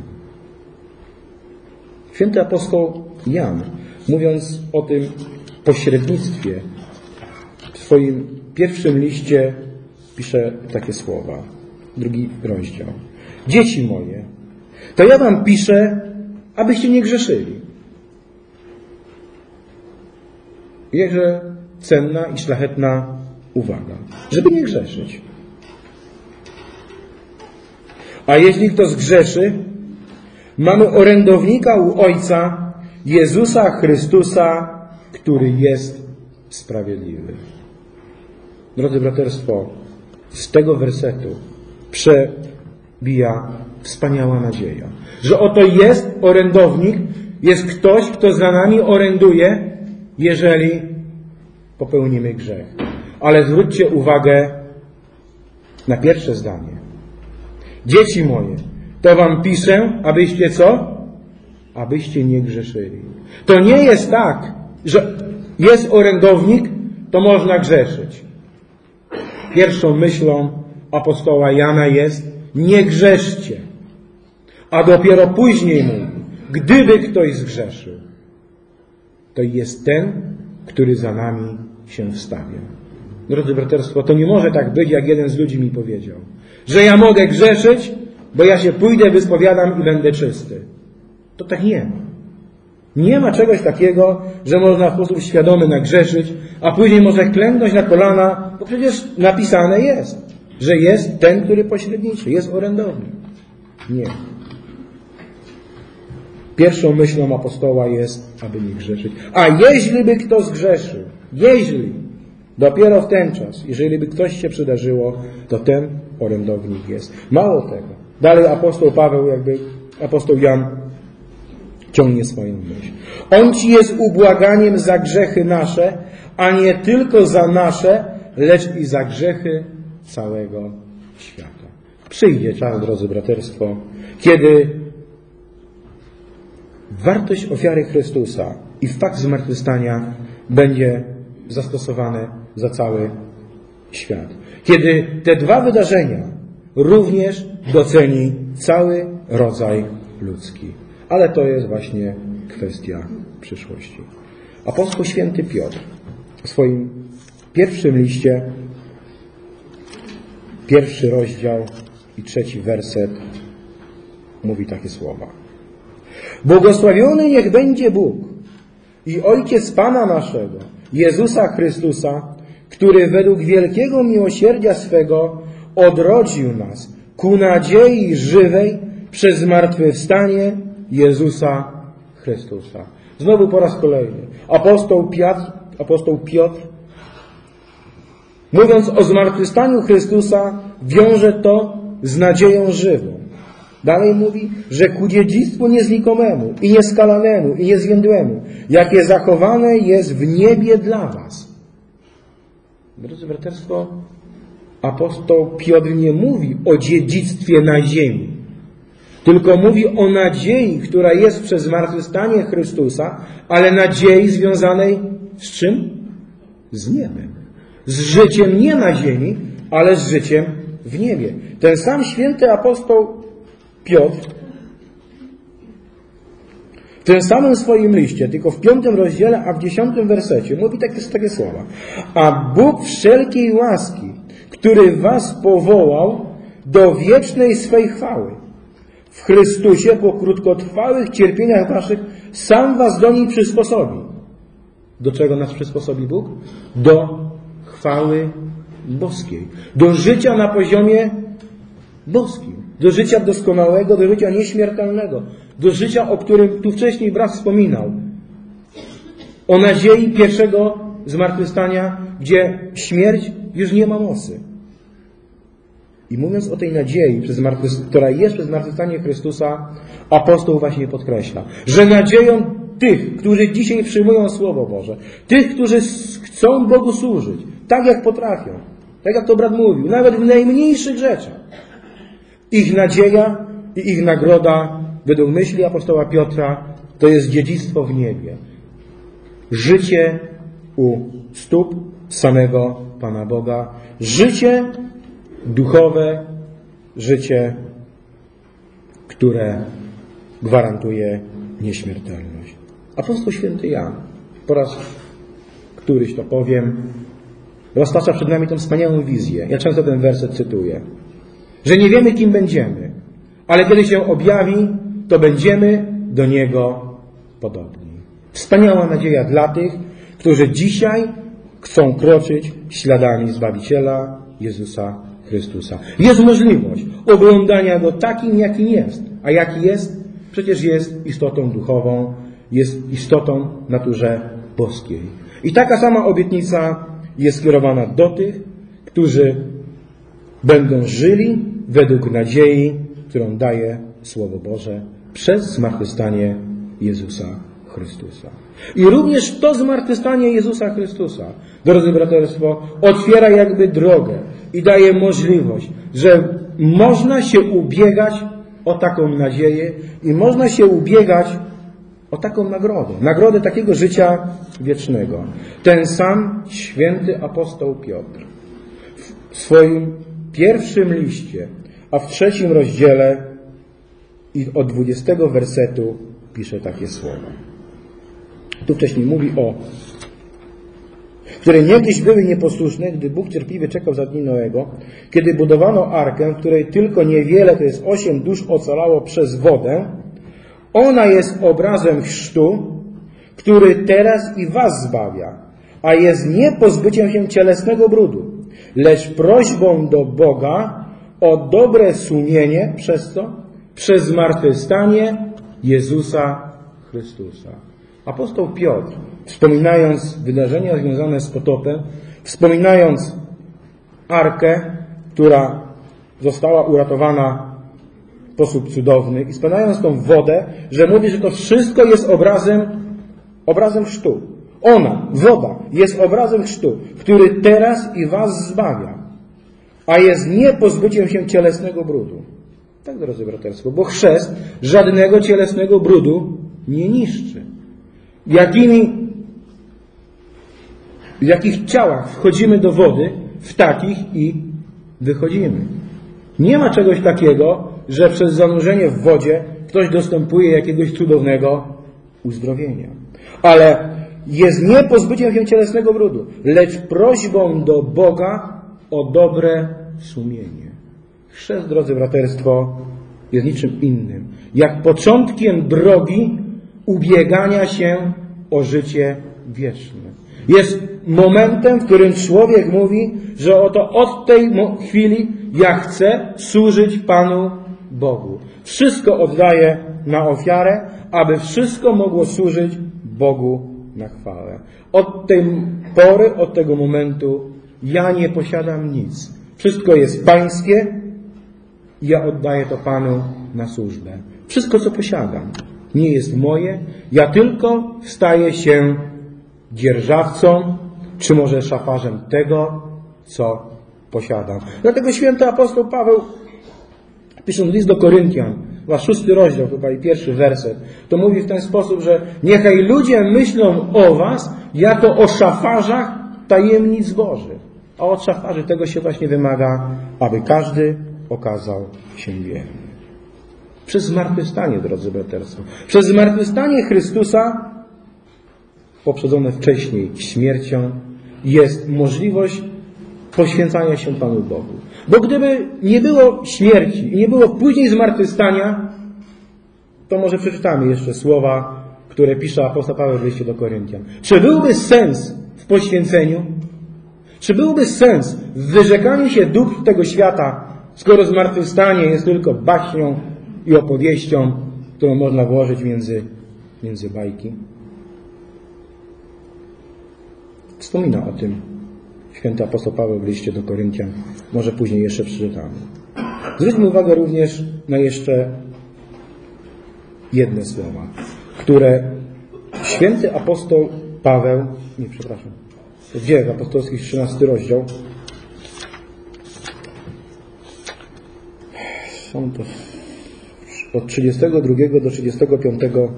Święty apostoł Jan, mówiąc o tym pośrednictwie, w swoim pierwszym liście pisze takie słowa. Drugi rozdział. Dzieci moje, to ja wam piszę, abyście nie grzeszyli. Jakże cenna i szlachetna uwaga, żeby nie grzeszyć. A jeśli kto zgrzeszy, mamy orędownika u Ojca, Jezusa Chrystusa, który jest sprawiedliwy. Drodzy braterstwo, z tego wersetu przebija wspaniała nadzieja, że oto jest orędownik, jest ktoś, kto za nami oręduje, jeżeli popełnimy grzech. Ale zwróćcie uwagę na pierwsze zdanie. Dzieci moje, to wam piszę, abyście co? Abyście nie grzeszyli. To nie jest tak, że jest orędownik, to można grzeszyć. Pierwszą myślą apostoła Jana jest: nie grzeszcie. A dopiero później mówi: gdyby ktoś zgrzeszył, to jest ten, który za nami się wstawia. Drodzy braterstwo, to nie może tak być, jak jeden z ludzi mi powiedział, że ja mogę grzeszyć, bo ja się pójdę, wyspowiadam i będę czysty. To tak nie ma. Nie ma czegoś takiego, że można w sposób świadomy nagrzeszyć, a później można klęknąć na kolana, bo przecież napisane jest, że jest ten, który pośredniczy, jest orędownik. Nie. Pierwszą myślą apostoła jest, aby nie grzeszyć. A jeśli by kto zgrzeszył, jeśli, dopiero w ten czas, jeżeli by ktoś się przydarzyło, to ten orędownik jest. Mało tego. Dalej apostoł Paweł, jakby apostoł Jan ciągnie swoją myśl. On ci jest ubłaganiem za grzechy nasze, a nie tylko za nasze, lecz i za grzechy całego świata. Przyjdzie czas, drodzy braterstwo, kiedy wartość ofiary Chrystusa i fakt zmartwychwstania będzie zastosowane za cały świat. Kiedy te dwa wydarzenia również doceni cały rodzaj ludzki. Ale to jest właśnie kwestia przyszłości. Apostoł święty Piotr w swoim pierwszym liście, pierwszy rozdział i trzeci werset mówi takie słowa. Błogosławiony niech będzie Bóg i Ojciec Pana naszego, Jezusa Chrystusa, który według wielkiego miłosierdzia swego odrodził nas ku nadziei żywej przez zmartwychwstanie Jezusa Chrystusa. Znowu po raz kolejny. Apostoł Piotr, apostoł Piotr, mówiąc o zmartwychwstaniu Chrystusa, wiąże to z nadzieją żywą. Dalej mówi, że ku dziedzictwu niezlikomemu i nieskalanemu i niezwiędłemu, jakie zachowane jest w niebie dla was. Drodzy braterstwo, apostoł Piotr nie mówi o dziedzictwie na ziemi, tylko mówi o nadziei, która jest przez zmartwychwstanie Chrystusa, ale nadziei związanej z czym? Z niebem. Z życiem nie na ziemi, ale z życiem w niebie. Ten sam święty apostoł Piotr w tym samym swoim liście, tylko w piątym rozdziale, a w dziesiątym wersecie mówi takie, takie słowa. A Bóg wszelkiej łaski, który was powołał do wiecznej swej chwały. W Chrystusie po krótkotrwałych cierpieniach waszych sam was do niej przysposobi. Do czego nas przysposobi Bóg? Do chwały boskiej. Do życia na poziomie boskim. Do życia doskonałego, do życia nieśmiertelnego. Do życia, o którym tu wcześniej brat wspominał. O nadziei pierwszego zmartwychwstania, gdzie śmierć już nie ma mocy. I mówiąc o tej nadziei, która jest przez zmartwychwstanie Chrystusa, apostoł właśnie podkreśla, że nadzieją tych, którzy dzisiaj przyjmują Słowo Boże, tych, którzy chcą Bogu służyć, tak jak potrafią, tak jak to brat mówił, nawet w najmniejszych rzeczach, ich nadzieja i ich nagroda, według myśli apostoła Piotra, to jest dziedzictwo w niebie. Życie u stóp samego Pana Boga. Życie duchowe, życie, które gwarantuje nieśmiertelność. Apostoł święty Jan, po raz któryś to powiem, roztacza przed nami tę wspaniałą wizję. Ja często ten werset cytuję. Że nie wiemy, kim będziemy, ale kiedy się objawi, to będziemy do Niego podobni. Wspaniała nadzieja dla tych, którzy dzisiaj chcą kroczyć śladami Zbawiciela Jezusa Chrystusa. Jest możliwość oglądania Go takim, jakim jest. A jaki jest? Przecież jest istotą duchową, jest istotą w naturze boskiej. I taka sama obietnica jest skierowana do tych, którzy będą żyli według nadziei, którą daje Słowo Boże przez zmartwychwstanie Jezusa Chrystusa. I również to zmartwychwstanie Jezusa Chrystusa, drodzy braterstwo, otwiera jakby drogę i daje możliwość, że można się ubiegać o taką nadzieję i można się ubiegać o taką nagrodę. Nagrodę takiego życia wiecznego. Ten sam święty apostoł Piotr w swoim pierwszym liście, a w trzecim rozdziale i od dwudziestego wersetu pisze takie słowa. Tu wcześniej mówi o, które niegdyś były nieposłuszne, gdy Bóg cierpliwie czekał za dni Noego, kiedy budowano arkę, w której tylko niewiele, to jest osiem dusz, ocalało przez wodę. Ona jest obrazem chrztu, który teraz i was zbawia, a jest nie pozbyciem się cielesnego brudu, lecz prośbą do Boga o dobre sumienie, przez co? Przez zmartwychwstanie Jezusa Chrystusa. Apostoł Piotr, wspominając wydarzenia związane z potopem, wspominając arkę, która została uratowana w sposób cudowny i wspominając tą wodę, że mówi, że to wszystko jest obrazem, obrazem chrztu. Ona, woda, jest obrazem chrztu, który teraz i was zbawia, a jest nie pozbyciem się cielesnego brudu. Tak, drodzy braterstwo, bo chrzest żadnego cielesnego brudu nie niszczy. Jakimi, w jakich ciałach wchodzimy do wody, w takich i wychodzimy. Nie ma czegoś takiego, że przez zanurzenie w wodzie ktoś dostępuje jakiegoś cudownego uzdrowienia. Ale jest nie pozbyciem się cielesnego brudu, lecz prośbą do Boga o dobre sumienie. Chrzest, drodzy braterstwo, jest niczym innym, jak początkiem drogi ubiegania się o życie wieczne. Jest momentem, w którym człowiek mówi, że oto od tej chwili ja chcę służyć Panu Bogu. Wszystko oddaję na ofiarę, aby wszystko mogło służyć Bogu na chwałę. Od tej pory, od tego momentu ja nie posiadam nic. Wszystko jest Pańskie i ja oddaję to Panu na służbę. Wszystko, co posiadam, nie jest moje. Ja tylko staję się dzierżawcą, czy może szafarzem tego, co posiadam. Dlatego święty apostoł Paweł, pisząc list do Koryntian, chyba szósty rozdział, chyba i pierwszy werset, to mówi w ten sposób, że niechaj ludzie myślą o was jako o szafarzach tajemnic Bożych. A od szafarzy tego się właśnie wymaga, aby każdy okazał się wierny. Przez zmartwychwstanie, drodzy braterstwo, przez zmartwychwstanie Chrystusa, poprzedzone wcześniej śmiercią, jest możliwość poświęcania się Panu Bogu. Bo gdyby nie było śmierci i nie było później zmartwychwstania, to może przeczytamy jeszcze słowa, które pisze apostoł Paweł w liście do Koryntian. Czy byłby sens w poświęceniu? Czy byłby sens w wyrzekaniu się dóbr tego świata, skoro zmartwychwstanie jest tylko baśnią i opowieścią, którą można włożyć między, między bajki? Wspomina o tym święty apostoł Paweł w liście do Koryntian. Może później jeszcze przeczytamy. Zwróćmy uwagę również na jeszcze jedne słowa, które święty apostoł Paweł, nie, przepraszam, to Dziejów Apostolskich, trzynasty rozdział. Są to od trzydziestego drugiego do trzydziestego piątego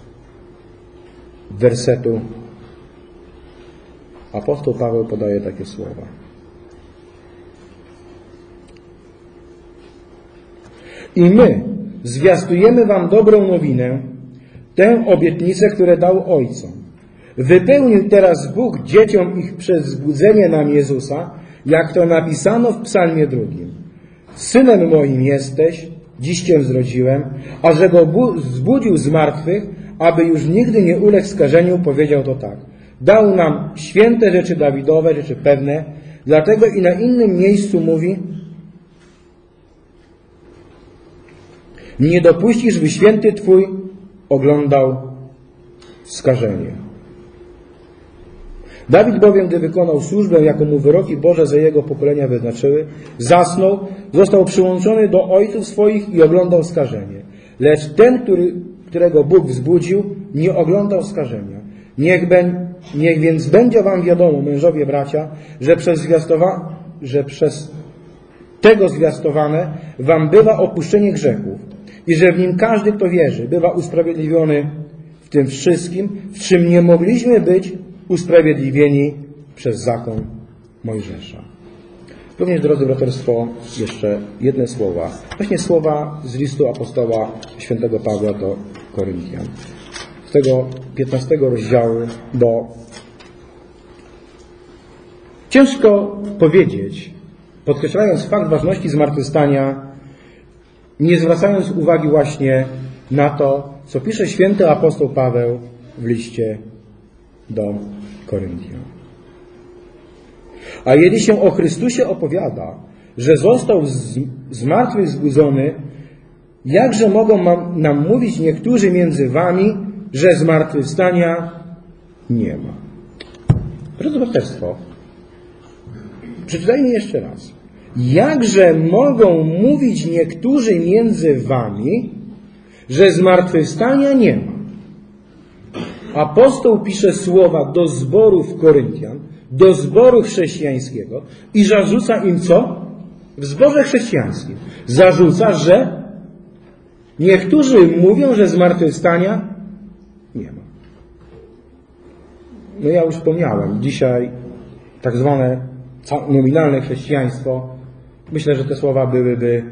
wersetu apostoł Paweł podaje takie słowa. I my zwiastujemy wam dobrą nowinę, tę obietnicę, które dał ojcom. Wypełnił teraz Bóg dzieciom ich przez zbudzenie nam Jezusa, jak to napisano w psalmie drugim. Synem moim jesteś, dziś cię zrodziłem, a że go zbudził z martwych, aby już nigdy nie uległ skażeniu, powiedział to tak. Dał nam święte rzeczy Dawidowe, rzeczy pewne, dlatego i na innym miejscu mówi: nie dopuścisz, by święty Twój oglądał skażenie. Dawid bowiem, gdy wykonał służbę, jaką mu wyroki Boże za jego pokolenia wyznaczyły, zasnął, został przyłączony do ojców swoich i oglądał skażenie. Lecz ten, który, którego Bóg wzbudził, nie oglądał skażenia. Niech, ben, niech więc będzie wam wiadomo, mężowie bracia, że przez, zwiastowa, że przez tego zwiastowane wam bywa opuszczenie grzechów i że w nim każdy, kto wierzy, bywa usprawiedliwiony w tym wszystkim, w czym nie mogliśmy być usprawiedliwieni przez zakon Mojżesza. Również, drodzy braterstwo, jeszcze jedne słowa. Właśnie słowa z listu apostoła świętego Pawła do Koryntian. Z tego piętnastego rozdziału, bo ciężko powiedzieć, podkreślając fakt ważności zmartwychwstania, nie zwracając uwagi właśnie na to, co pisze święty apostoł Paweł w liście do Koryntian. A jeśli się o Chrystusie opowiada, że został z, z martwych zbudzony, jakże mogą nam mówić niektórzy między wami, że zmartwychwstania nie ma? Drodzy braterstwo, przeczytajmy jeszcze raz. Jakże mogą mówić niektórzy między wami, że zmartwychwstania nie ma? Apostoł pisze słowa do zborów Koryntian, do zboru chrześcijańskiego i zarzuca im co? W zborze chrześcijańskim. Zarzuca, że niektórzy mówią, że zmartwychwstania nie ma. No ja już wspomniałem, dzisiaj tak zwane nominalne chrześcijaństwo, myślę, że te słowa byłyby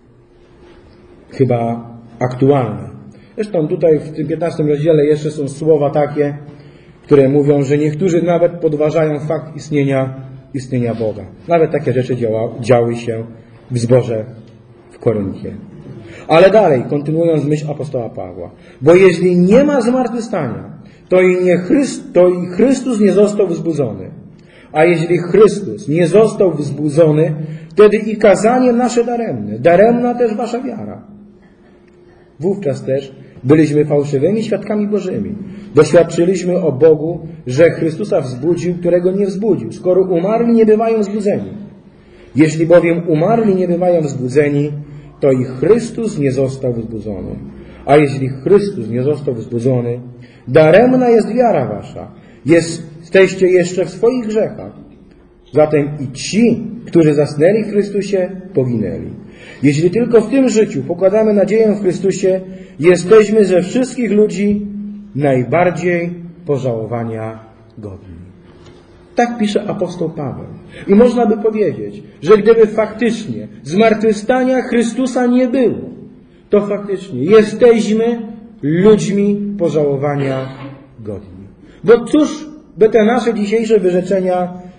chyba aktualne. Zresztą tutaj w tym piętnastym rozdziale jeszcze są słowa takie, które mówią, że niektórzy nawet podważają fakt istnienia, istnienia Boga. Nawet takie rzeczy działa, działy się w zborze w Koryncie. Ale dalej, kontynuując myśl apostoła Pawła. Bo jeśli nie ma zmartwychwstania, to i, nie Chryst, to i Chrystus nie został wzbudzony. A jeśli Chrystus nie został wzbudzony, wtedy i kazanie nasze daremne, daremna też wasza wiara. Wówczas też byliśmy fałszywymi świadkami Bożymi. Doświadczyliśmy o Bogu, że Chrystusa wzbudził, którego nie wzbudził, skoro umarli nie bywają wzbudzeni. Jeśli bowiem umarli nie bywają wzbudzeni, to i Chrystus nie został wzbudzony. A jeśli Chrystus nie został wzbudzony, daremna jest wiara wasza. Jesteście jeszcze w swoich grzechach. Zatem i ci, którzy zasnęli w Chrystusie, poginęli. Jeśli tylko w tym życiu pokładamy nadzieję w Chrystusie, jesteśmy ze wszystkich ludzi najbardziej pożałowania godni. Tak pisze apostoł Paweł. I można by powiedzieć, że gdyby faktycznie zmartwychwstania Chrystusa nie było, to faktycznie jesteśmy ludźmi pożałowania godni. Bo cóż by te nasze dzisiejsze wyrzeczenia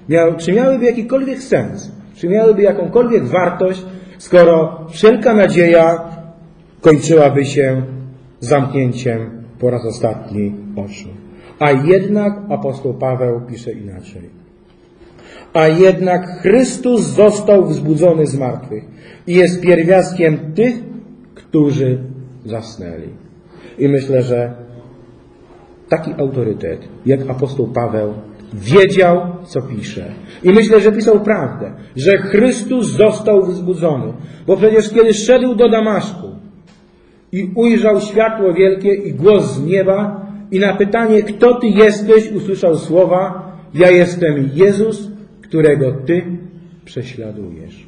miały, czy miałyby jakikolwiek sens, czy miałyby jakąkolwiek wartość, skoro wszelka nadzieja kończyłaby się zamknięciem po raz ostatni oczu. A jednak apostoł Paweł pisze inaczej. A jednak Chrystus został wzbudzony z martwych i jest pierwiastkiem tych, którzy zasnęli. I myślę, że taki autorytet jak apostoł Paweł wiedział, co pisze. I myślę, że pisał prawdę, że Chrystus został wzbudzony. Bo przecież kiedy szedł do Damaszku i ujrzał światło wielkie i głos z nieba i na pytanie, kto Ty jesteś, usłyszał słowa: ja jestem Jezus, którego Ty prześladujesz.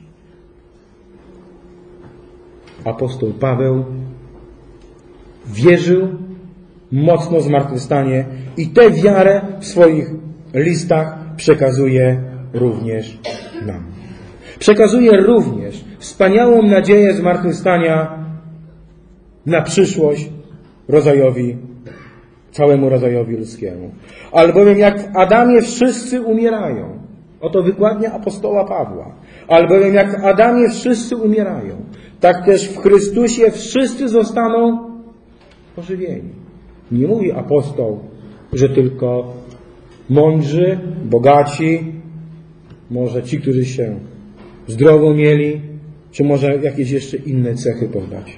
Apostoł Paweł wierzył mocno w zmartwychwstanie i tę wiarę w swoich listach przekazuje również nam. Przekazuje również wspaniałą nadzieję zmartwychwstania na przyszłość rodzajowi, całemu rodzajowi ludzkiemu. Albowiem jak w Adamie wszyscy umierają, oto wykładnia apostoła Pawła, albowiem jak w Adamie wszyscy umierają, tak też w Chrystusie wszyscy zostaną ożywieni. Nie mówi apostoł, że tylko mądrzy, bogaci, może ci, którzy się zdrowo mieli, czy może jakieś jeszcze inne cechy poddać.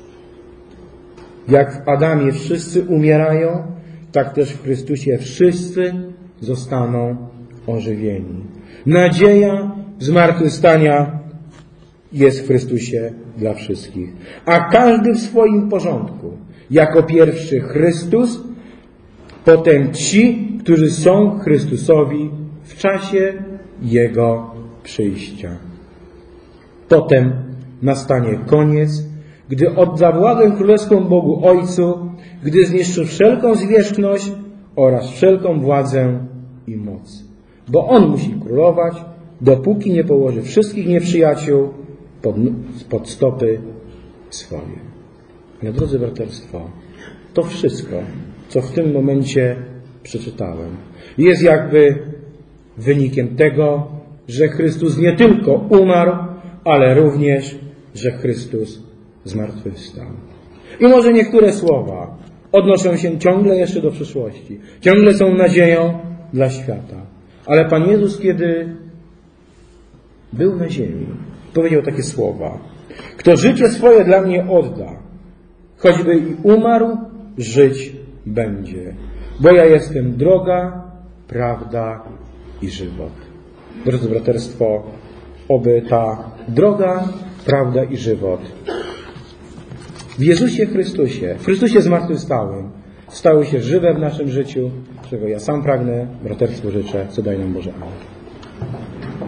Jak w Adamie wszyscy umierają, tak też w Chrystusie wszyscy zostaną ożywieni. Nadzieja zmartwychwstania jest w Chrystusie dla wszystkich. A każdy w swoim porządku. Jako pierwszy Chrystus, potem ci, którzy są Chrystusowi w czasie Jego przyjścia. Potem nastanie koniec, gdy odda władzę królewską Bogu Ojcu, gdy zniszczy wszelką zwierzchność oraz wszelką władzę i moc. Bo On musi królować, dopóki nie położy wszystkich nieprzyjaciół pod, pod stopy swoje. Ale drodzy braterstwo, to wszystko, co w tym momencie przeczytałem, jest jakby wynikiem tego, że Chrystus nie tylko umarł, ale również, że Chrystus zmartwychwstał. I może niektóre słowa odnoszą się ciągle jeszcze do przyszłości. Ciągle są nadzieją dla świata. Ale Pan Jezus, kiedy był na ziemi, powiedział takie słowa: kto życie swoje dla mnie odda, choćby i umarł, żyć będzie. Bo ja jestem droga, prawda i żywot. Drodzy braterstwo, oby ta droga, prawda i żywot w Jezusie Chrystusie, w Chrystusie zmartwychwstałym, stały się żywe w naszym życiu, czego ja sam pragnę, braterstwu życzę, co daj nam Boże. Amen.